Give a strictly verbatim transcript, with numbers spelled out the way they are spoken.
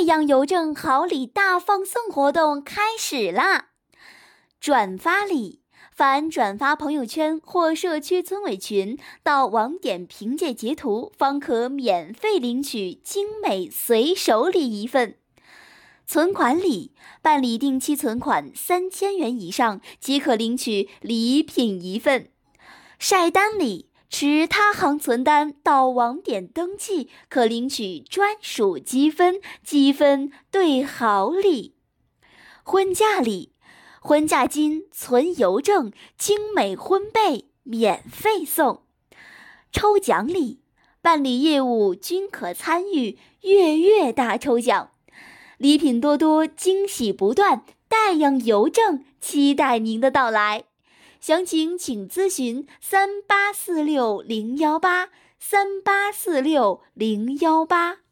太阳邮政好礼大放送活动开始啦！转发礼，凡转发朋友圈或社区村委群到网点凭借截图，方可免费领取精美随手礼一份。存款礼，办理定期存款三千元以上即可领取礼品一份。晒单礼，持他行存单到网点登记，可领取专属积分，积分兑好礼。婚嫁礼，婚嫁金存邮政，精美婚被免费送。抽奖礼，办理业务均可参与月月大抽奖，礼品多多，惊喜不断，太阳邮政期待您的到来。详情请咨询三八四六零幺八三八四六零幺八。